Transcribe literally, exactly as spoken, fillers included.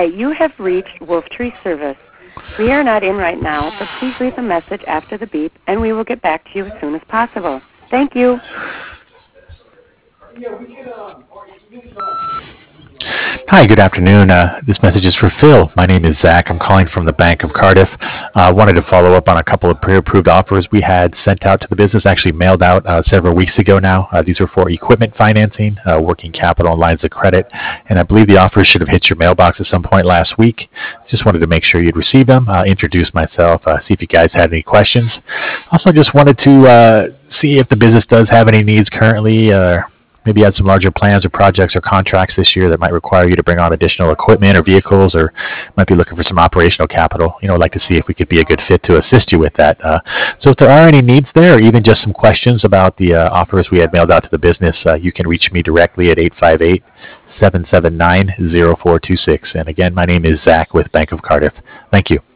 Hi, you have reached Wolf Tree Service. We are not in right now, but please leave a message after the beep, and we will get back to you as soon as possible. Thank you. Hi, good afternoon. Uh, this message is for Phil. My name is Zach. I'm calling from the Bank of Cardiff. I uh, wanted to follow up on a couple of pre-approved offers we had sent out to the business, actually mailed out uh, several weeks ago now. Uh, these were for equipment financing, uh, working capital, and lines of credit. And I believe the offers should have hit your mailbox at some point last week. Just wanted to make sure you'd received them, uh, introduce myself, uh, see if you guys had any questions. Also, just wanted to uh, see if the business does have any needs currently, uh, maybe you had some larger plans or projects or contracts this year that might require you to bring on additional equipment or vehicles, or might be looking for some operational capital. You know, I'd like to see if we could be a good fit to assist you with that. Uh, so if there are any needs there, or even just some questions about the uh, offers we had mailed out to the business, uh, you can reach me directly at eight five eight, seven seven nine, zero four two six. And again, my name is Zach with Bank of Cardiff. Thank you.